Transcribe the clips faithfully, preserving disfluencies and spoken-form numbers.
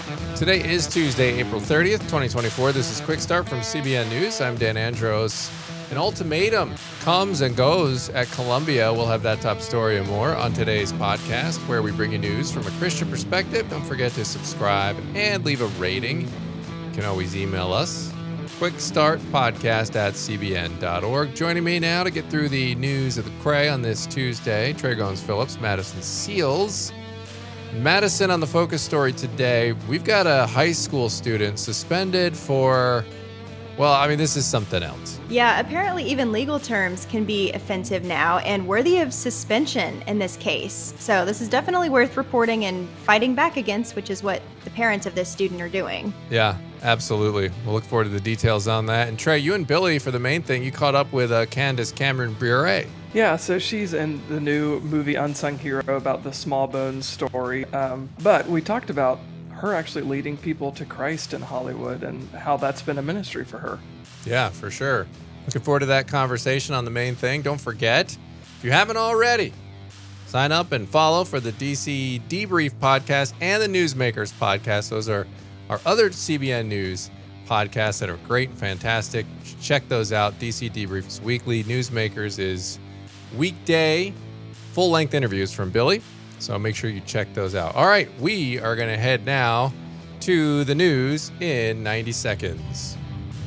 Today is Tuesday, April thirtieth, twenty twenty-four. This is Quick Start from C B N News. I'm Dan Andros. An ultimatum comes and goes at Columbia. We'll have that top story and more on today's podcast, where we bring you news from a Christian perspective. Don't forget to subscribe and leave a rating. You can always email us, quickstartpodcast at c b n dot org. Joining me now to get through the news of the Cray on this Tuesday, Trey Goins-Phillips, Madison Seals. Madison, on the focus story today, we've got a high school student suspended for, well, I mean, this is something else. Yeah, apparently even legal terms can be offensive now and worthy of suspension in this case. So this is definitely worth reporting and fighting back against, which is what the parents of this student are doing. Yeah, absolutely. We'll look forward to the details on that. And Trey, you and Billy, for the main thing, you caught up with uh, Candace Cameron Bure. Yeah, so she's in the new movie Unsung Hero about the Small Bones story. Um, but we talked about her actually leading people to Christ in Hollywood and how that's been a ministry for her. Yeah, for sure. Looking forward to that conversation on the main thing. Don't forget, if you haven't already, sign up and follow for the D C Debrief podcast and the Newsmakers podcast. Those are our other C B N News podcasts that are great and fantastic. Check those out. D C Debrief is weekly. Newsmakers is weekday, full-length interviews from Billy. So make sure you check those out. All right, we are going to head now to the news in ninety seconds.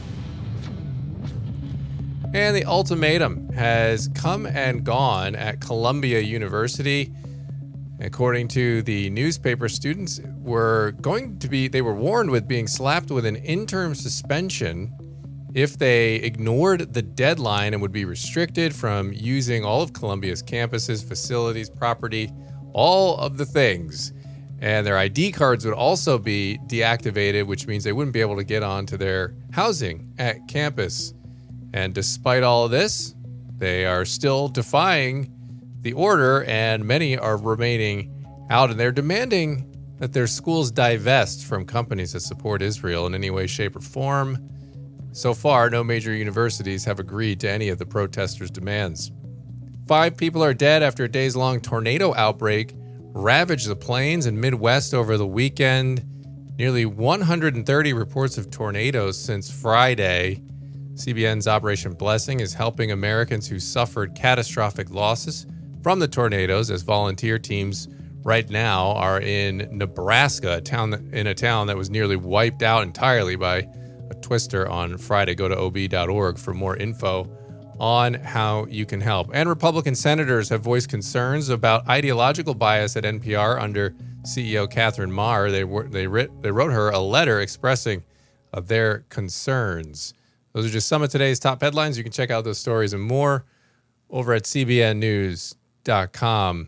And the ultimatum has come and gone at Columbia University. According to the newspaper, students were going to be, they were warned with being slapped with an interim suspension if they ignored the deadline and would be restricted from using all of Columbia's campuses, facilities, property, all of the things. And their I D cards would also be deactivated, which means they wouldn't be able to get onto their housing at campus. And despite all of this, they are still defying the order, and many are remaining out, and they're demanding that their schools divest from companies that support Israel in any way, shape, or form. So far, no major universities have agreed to any of the protesters' demands. Five people are dead after a days-long tornado outbreak ravaged the plains and Midwest over the weekend. Nearly one hundred thirty reports of tornadoes since Friday. C B N's Operation Blessing is helping Americans who suffered catastrophic losses from the tornadoes, as volunteer teams right now are in Nebraska, a town that, in a town that was nearly wiped out entirely by a twister on Friday. Go to o b dot org for more info on how you can help. And Republican senators have voiced concerns about ideological bias at N P R under C E O Catherine Maher. They were, they, writ, they wrote her a letter expressing uh, their concerns. Those are just some of today's top headlines. You can check out those stories and more over at c b n news dot com.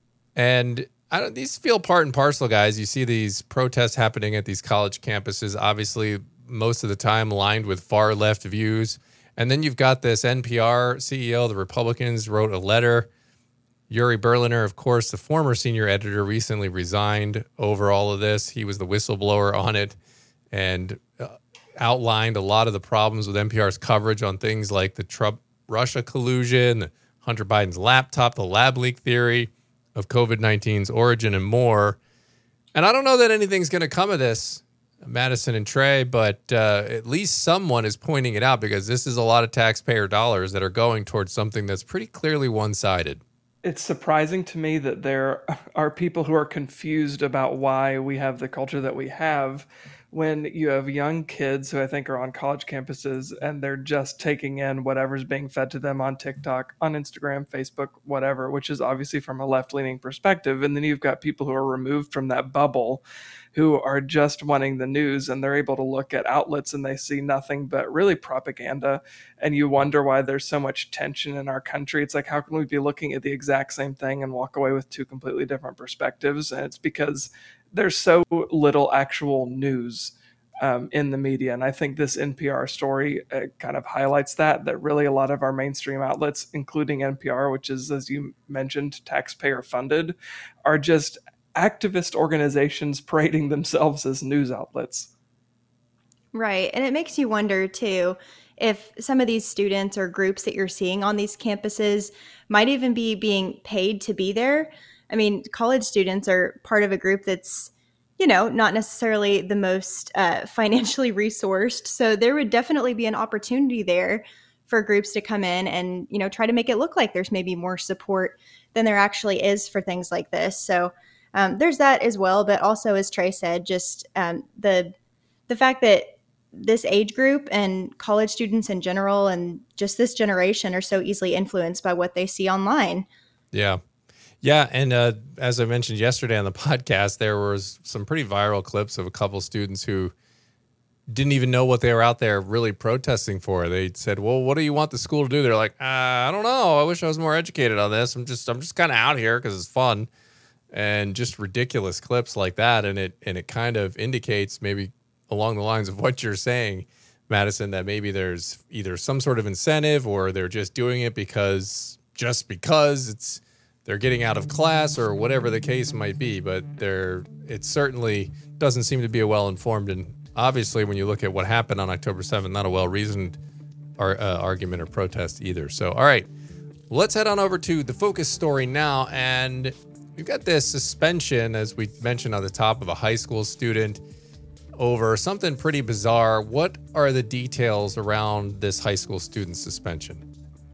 And I don't, these feel part and parcel, guys. You see these protests happening at these college campuses, obviously most of the time aligned with far left views. And then you've got this N P R C E O, the Republicans, wrote a letter. Yuri Berliner, of course, the former senior editor, recently resigned over all of this. He was the whistleblower on it and uh, outlined a lot of the problems with N P R's coverage on things like the Trump-Russia collusion, Hunter Biden's laptop, the lab leak theory of covid nineteen's origin, and more. And I don't know that anything's going to come of this, Madison and Trey, but uh, at least someone is pointing it out, because this is a lot of taxpayer dollars that are going towards something that's pretty clearly one-sided. It's surprising to me that there are people who are confused about why we have the culture that we have when you have young kids who I think are on college campuses and they're just taking in whatever's being fed to them on TikTok, on Instagram, Facebook, whatever, which is obviously from a left-leaning perspective. And then you've got people who are removed from that bubble who are just wanting the news, and they're able to look at outlets and they see nothing but really propaganda. And you wonder why there's so much tension in our country. It's like, how can we be looking at the exact same thing and walk away with two completely different perspectives? And it's because there's so little actual news um, in the media. And I think this N P R story uh, kind of highlights that, that really a lot of our mainstream outlets, including N P R, which is, as you mentioned, taxpayer funded, are just activist organizations parading themselves as news outlets. Right. And it makes you wonder, too, if some of these students or groups that you're seeing on these campuses might even be being paid to be there. I mean, college students are part of a group that's you know, not necessarily the most uh, financially resourced. So there would definitely be an opportunity there for groups to come in and, you know, try to make it look like there's maybe more support than there actually is for things like this. So um, there's that as well. But also, as Trey said, just um, the the fact that this age group and college students in general and just this generation are so easily influenced by what they see online. Yeah. Yeah, and uh, as I mentioned yesterday on the podcast, there was some pretty viral clips of a couple students who didn't even know what they were out there really protesting for. They said, "Well, what do you want the school to do?" They're like, uh, "I don't know. I wish I was more educated on this. I'm just, I'm just kind of out here because it's fun," and just ridiculous clips like that. And it, and it kind of indicates maybe along the lines of what you're saying, Madison, that maybe there's either some sort of incentive or they're just doing it because just because it's. They're getting out of class or whatever the case might be, but they're, it certainly doesn't seem to be a well-informed, and obviously when you look at what happened on October seventh, not a well-reasoned ar- uh, argument or protest either. So, all right, let's head on over to the focus story now, and we've got this suspension, as we mentioned on the top, of a high school student over something pretty bizarre. What are the details around this high school student suspension?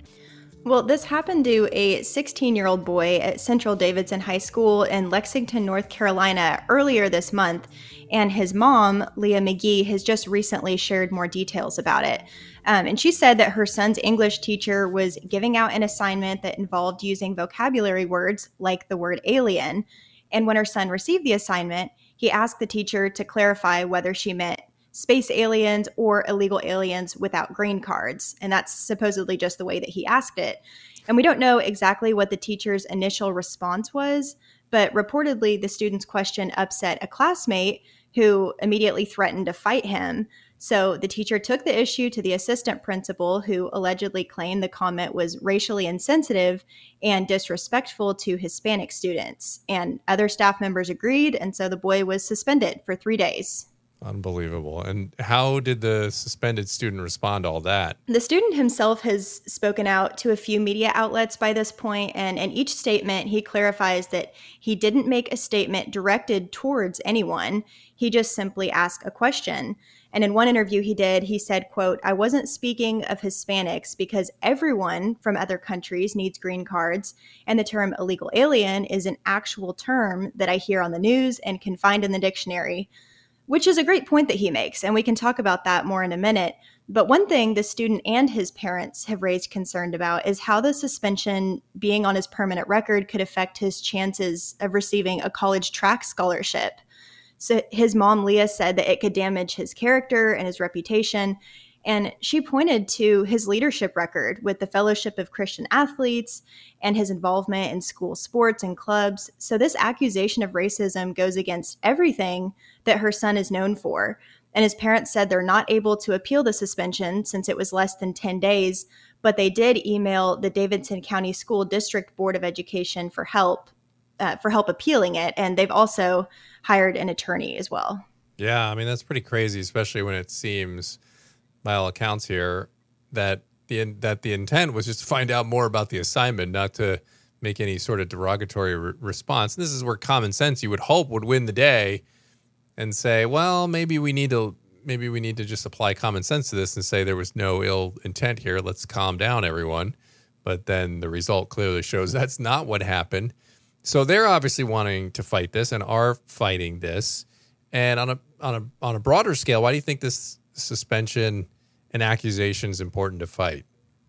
Well, this happened to a sixteen-year-old boy at Central Davidson High School in Lexington, North Carolina, earlier this month, and his mom, Leah McGee, has just recently shared more details about it. Um, and she said that her son's English teacher was giving out an assignment that involved using vocabulary words like the word alien. And when her son received the assignment, he asked the teacher to clarify whether she meant space aliens or illegal aliens without green cards. And that's supposedly just the way that he asked it. And we don't know exactly what the teacher's initial response was, but reportedly the student's question upset a classmate who immediately threatened to fight him. So the teacher took the issue to the assistant principal, who allegedly claimed the comment was racially insensitive and disrespectful to Hispanic students. And other staff members agreed, and so the boy was suspended for three days. Unbelievable. And how did the suspended student respond to all that? The student himself has spoken out to a few media outlets by this point, and in each statement, he clarifies that he didn't make a statement directed towards anyone. He just simply asked a question. And in one interview he did, he said, quote, "I wasn't speaking of Hispanics because everyone from other countries needs green cards, and the term illegal alien is an actual term that I hear on the news and can find in the dictionary." Which is a great point that he makes, and we can talk about that more in a minute. But one thing the student and his parents have raised concern about is how the suspension being on his permanent record could affect his chances of receiving a college track scholarship. So his mom, Leah, said that it could damage his character and his reputation. And she pointed to his leadership record with the Fellowship of Christian Athletes and his involvement in school sports and clubs. So this accusation of racism goes against everything that her son is known for. And his parents said they're not able to appeal the suspension since it was less than ten days, but they did email the Davidson County School District Board of Education for help, uh, for help appealing it. And they've also hired an attorney as well. Yeah, I mean, that's pretty crazy, especially when it seems, by all accounts here, that the that the intent was just to find out more about the assignment, not to make any sort of derogatory re- response. And this is where common sense, you would hope, would win the day and say, well, maybe we need to maybe we need to just apply common sense to this and say there was no ill intent here. Let's calm down, everyone. But then the result clearly shows that's not what happened. So they're obviously wanting to fight this and are fighting this. And on a on a on a broader scale, why do you think this suspension and accusation is important to fight?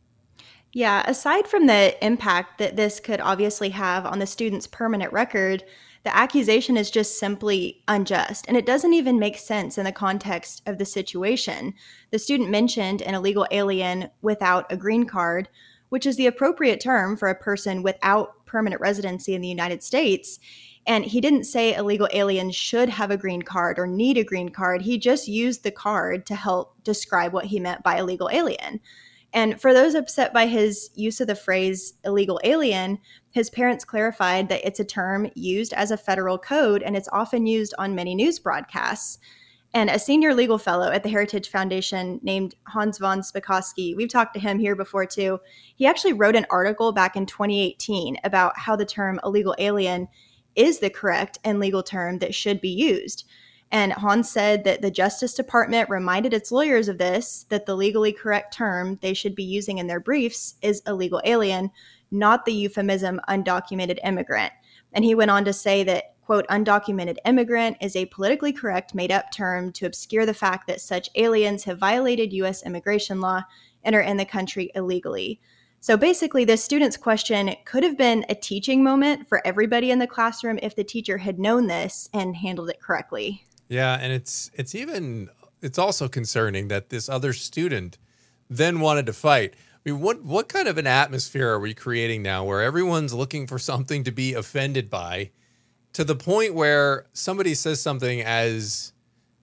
Yeah, aside from the impact that this could obviously have on the student's permanent record, the accusation is just simply unjust, and it doesn't even make sense in the context of the situation. The student mentioned an illegal alien without a green card, which is the appropriate term for a person without permanent residency in the United States. And he didn't say illegal aliens should have a green card or need a green card. He just used the card to help describe what he meant by illegal alien. And for those upset by his use of the phrase illegal alien, his parents clarified that it's a term used as a federal code and it's often used on many news broadcasts. And a senior legal fellow at the Heritage Foundation named Hans von Spakovsky, we've talked to him here before too, he actually wrote an article back in twenty eighteen about how the term illegal alien is the correct and legal term that should be used. And Hahn said that the Justice Department reminded its lawyers of this, that the legally correct term they should be using in their briefs is illegal alien, not the euphemism undocumented immigrant. And he went on to say that, quote, undocumented immigrant is a politically correct made-up term to obscure the fact that such aliens have violated U S immigration law and are in the country illegally. So basically, this student's question could have been a teaching moment for everybody in the classroom if the teacher had known this and handled it correctly. Yeah, and it's it's even it's also concerning that this other student then wanted to fight. I mean, what what kind of an atmosphere are we creating now where everyone's looking for something to be offended by, to the point where somebody says something as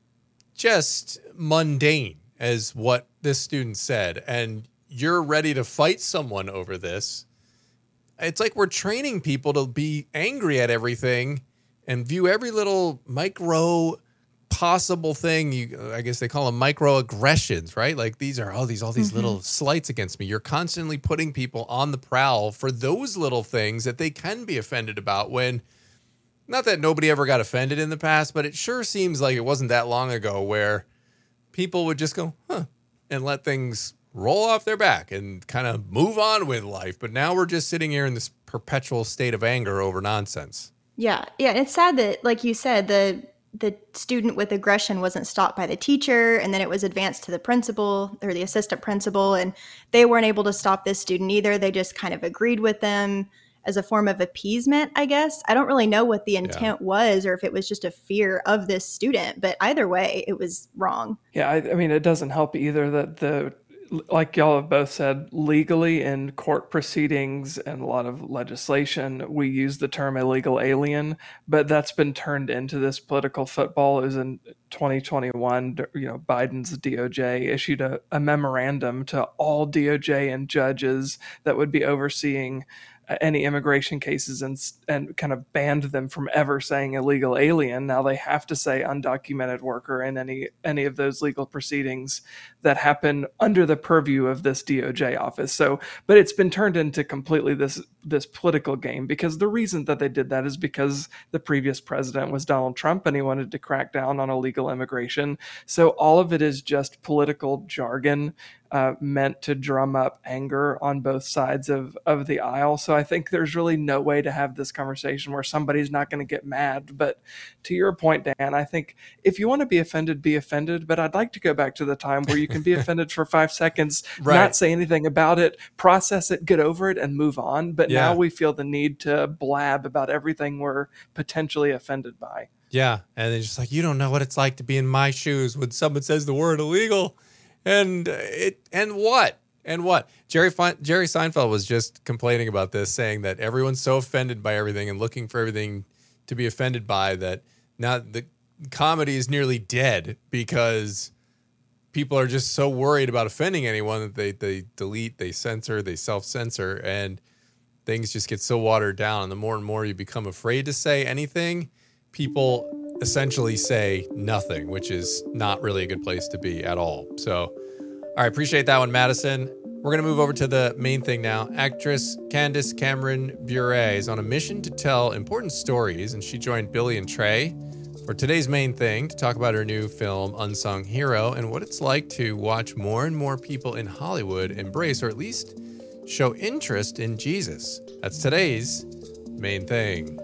just mundane as what this student said, and you're ready to fight someone over this? It's like we're training people to be angry at everything and view every little micro possible thing. You, I guess they call them microaggressions, right? Like these are all these all these mm-hmm. little slights against me. You're constantly putting people on the prowl for those little things that they can be offended about, when not that nobody ever got offended in the past, but it sure seems like it wasn't that long ago where people would just go, huh, and let things roll off their back and kind of move on with life. But now we're just sitting here in this perpetual state of anger over nonsense. Yeah. Yeah. It's sad that, like you said, the the student with aggression wasn't stopped by the teacher, and then it was advanced to the principal or the assistant principal, and they weren't able to stop this student either. They just kind of agreed with them as a form of appeasement, I guess. I don't really know what the intent yeah. was, or if it was just a fear of this student, but either way, it was wrong. Yeah, I, I mean, it doesn't help either that the like y'all have both said, legally in court proceedings and a lot of legislation, we use the term illegal alien, but that's been turned into this political football. It was in twenty twenty-one, you know, Biden's D O J issued a, a memorandum to all D O J and judges that would be overseeing any immigration cases, and and kind of banned them from ever saying illegal alien. Now they have to say undocumented worker in any any of those legal proceedings that happen under the purview of this D O J office. So, but it's been turned into completely this this political game, because the reason that they did that is because the previous president was Donald Trump and he wanted to crack down on illegal immigration. So all of it is just political jargon Uh, meant to drum up anger on both sides of, of the aisle. So I think there's really no way to have this conversation where somebody's not going to get mad. But to your point, Dan, I think if you want to be offended, be offended. But I'd like to go back to the time where you can be offended for five seconds, right. not say anything about it, process it, get over it, and move on. But yeah. now we feel the need to blab about everything we're potentially offended by. Yeah. And it's just like, you don't know what it's like to be in my shoes when someone says the word illegal. And it and what and what Jerry Fe- Jerry Seinfeld was just complaining about this, saying that everyone's so offended by everything and looking for everything to be offended by that now the comedy is nearly dead, because people are just so worried about offending anyone that they they delete, they censor, they self-censor, and things just get so watered down. And the more and more you become afraid to say anything, people essentially say nothing, which is not really a good place to be at all. So, all right, appreciate that one, Madison. We're going to move over to the main thing now. Actress Candace Cameron Bure is on a mission to tell important stories, and she joined Billy and Trey for today's main thing to talk about her new film, Unsung Hero, and what it's like to watch more and more people in Hollywood embrace, or at least show interest in Jesus. That's today's main thing.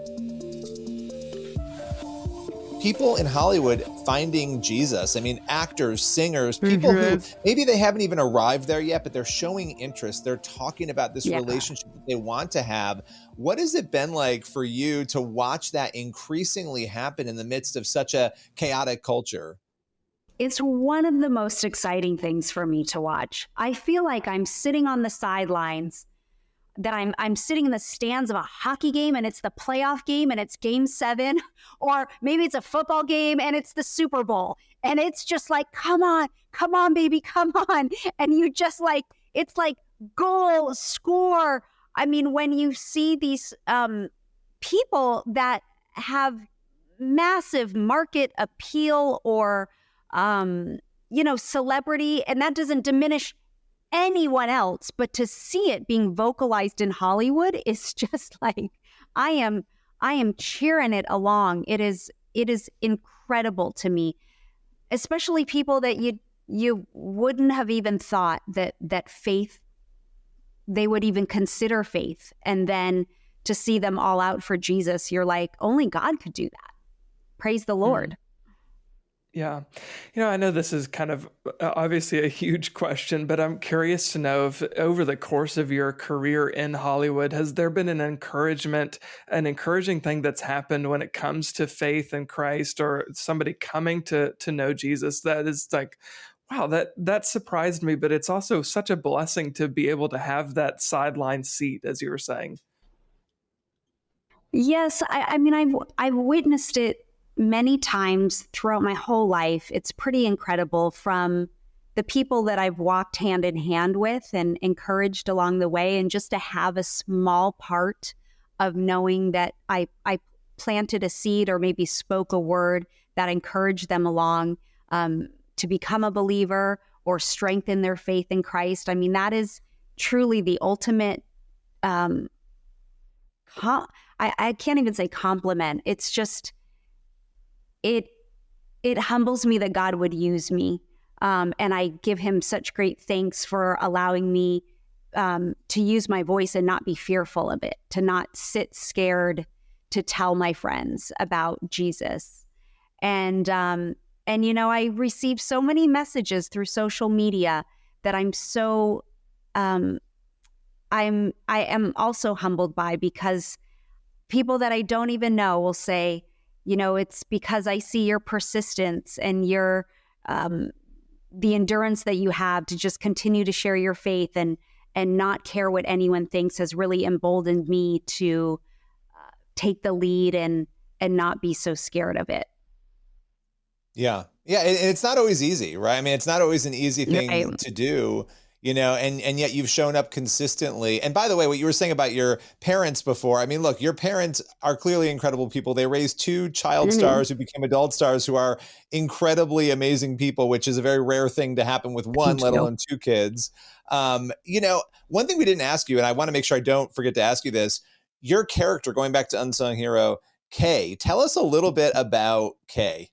People in Hollywood finding Jesus. I mean, actors, singers, people mm-hmm. who maybe they haven't even arrived there yet, but they're showing interest. They're talking about this yeah. relationship that they want to have. What has it been like for you to watch that increasingly happen in the midst of such a chaotic culture? It's one of the most exciting things for me to watch. I feel like I'm sitting on the sidelines, that I'm I'm sitting in the stands of a hockey game and it's the playoff game and it's game seven, or maybe it's a football game and it's the Super Bowl. And it's just like, come on, come on, baby, come on. And you just like, it's like goal, score. I mean, when you see these um, people that have massive market appeal or, um, you know, celebrity, and that doesn't diminish anyone else, but to see it being vocalized in Hollywood is just like, I am I am cheering it along. It is it is incredible to me, especially people that you you wouldn't have even thought that that faith, they would even consider faith. And then to see them all out for Jesus, you're like, only God could do that. Praise the Lord. Mm. Yeah. You know, I know this is kind of obviously a huge question, but I'm curious to know if over the course of your career in Hollywood, has there been an encouragement, an encouraging thing that's happened when it comes to faith in Christ, or somebody coming to to know Jesus that is like, wow, that that surprised me, but it's also such a blessing to be able to have that sideline seat, as you were saying. Yes, I, I mean, I've I've witnessed it many times throughout my whole life. It's pretty incredible, from the people that I've walked hand in hand with and encouraged along the way, and just to have a small part of knowing that I I planted a seed or maybe spoke a word that encouraged them along um, to become a believer or strengthen their faith in Christ. I mean, that is truly the ultimate um, com- I, I can't even say compliment. It's just, it it humbles me that God would use me. Um, and I give him such great thanks for allowing me um, to use my voice and not be fearful of it, to not sit scared to tell my friends about Jesus. And, um, and you know, I receive so many messages through social media that I'm so, um, I'm, I am also humbled by, because people that I don't even know will say, you know, it's because I see your persistence and your, um, the endurance that you have to just continue to share your faith and, and not care what anyone thinks, has really emboldened me to uh, take the lead and, and not be so scared of it. Yeah. Yeah. And it's not always easy, right? I mean, it's not always an easy thing right. to do. You know, and, and yet you've shown up consistently. And by the way, what you were saying about your parents before, I mean, look, your parents are clearly incredible people. They raised two child mm-hmm. stars who became adult stars who are incredibly amazing people, which is a very rare thing to happen with one, let alone two kids. Um, you know, one thing we didn't ask you, and I want to make sure I don't forget to ask you this, your character, going back to Unsung Hero, Kay, tell us a little bit about Kay.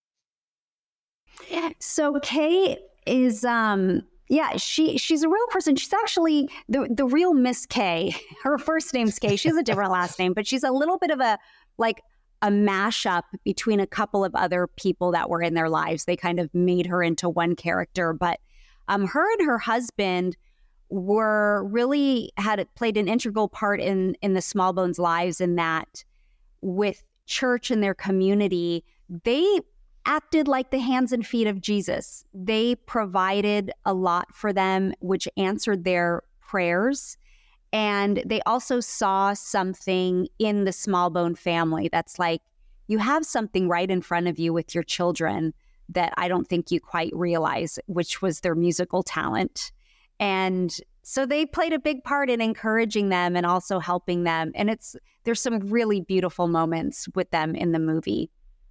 So Kay is... um. Yeah, she she's a real person. She's actually the the real Miss K. Her first name's Kay. She has a different last name, but she's a little bit of a like a mashup between a couple of other people that were in their lives. They kind of made her into one character. But um, her and her husband were really had played an integral part in in the Smallbones' lives, in that with church and their community, they acted like the hands and feet of Jesus. They provided a lot for them, which answered their prayers. And they also saw something in the Smallbone family that's like, you have something right in front of you with your children that I don't think you quite realize, which was their musical talent. And so they played a big part in encouraging them and also helping them. And it's there's some really beautiful moments with them in the movie.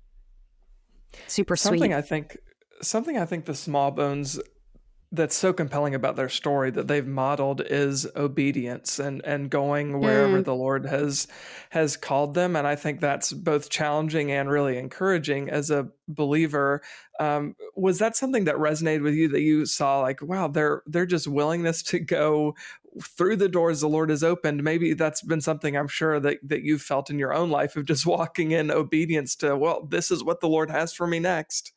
Super sweet. Something I think, something I think the Smallbones that's so compelling about their story that they've modeled is obedience and and going wherever mm. the Lord has has called them. And I think that's both challenging and really encouraging as a believer. Um, was that something that resonated with you, that you saw like, wow, their their just willingness to go through the doors the Lord has opened? Maybe that's been something I'm sure that, that you've felt in your own life, of just walking in obedience to, well, this is what the Lord has for me next.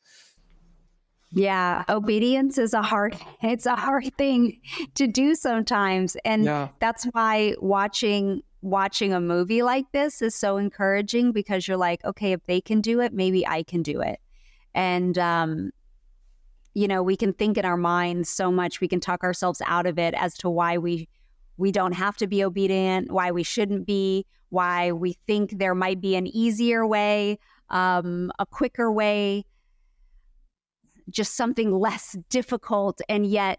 Yeah, obedience is a hard, it's a hard thing to do sometimes. And yeah. that's why watching watching a movie like this is so encouraging, because you're like, okay, if they can do it, maybe I can do it. And, um, you know, we can think in our minds so much, we can talk ourselves out of it as to why we we don't have to be obedient, why we shouldn't be, why we think there might be an easier way, um, a quicker way, just something less difficult. And yet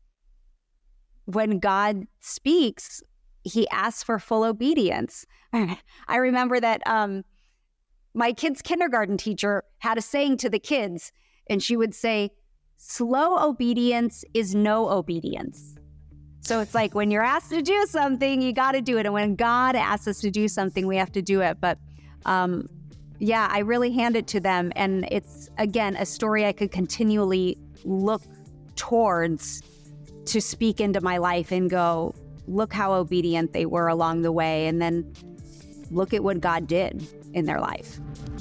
when God speaks, he asks for full obedience. I remember that um, my kid's kindergarten teacher had a saying to the kids, and she would say, slow obedience is no obedience. So it's like when you're asked to do something, you got to do it. And when God asks us to do something, we have to do it. But Um, yeah, I really hand it to them. And it's, again, a story I could continually look towards to speak into my life and go, look how obedient they were along the way. And then look at what God did in their life.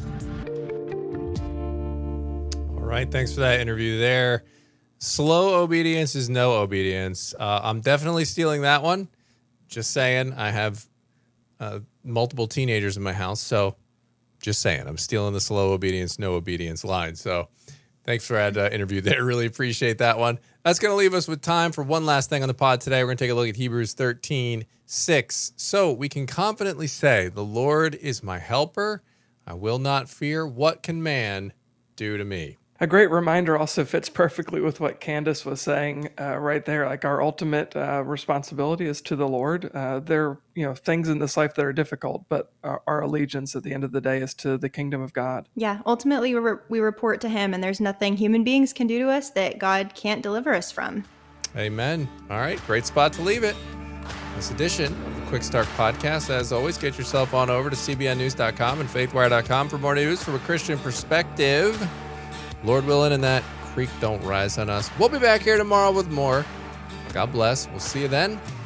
All right. Thanks for that interview there. Slow obedience is no obedience. Uh, I'm definitely stealing that one. Just saying. I have uh, multiple teenagers in my house. So just saying, I'm stealing the slow obedience, no obedience line. So thanks for that uh, interview there. Really appreciate that one. That's going to leave us with time for one last thing on the pod today. We're going to take a look at Hebrews thirteen six. So we can confidently say, the Lord is my helper. I will not fear. What can man do to me? A great reminder also fits perfectly with what Candace was saying uh, right there. Like our ultimate uh, responsibility is to the Lord. Uh, there are you know, things in this life that are difficult, but our, our allegiance at the end of the day is to the kingdom of God. Yeah, ultimately we, re- we report to him, and there's nothing human beings can do to us that God can't deliver us from. Amen. All right, great spot to leave it. This edition of the Quick Start Podcast. As always, get yourself on over to C B N news dot com and faithwire dot com for more news from a Christian perspective. Lord willing, and that creek don't rise on us. We'll be back here tomorrow with more. God bless. We'll see you then.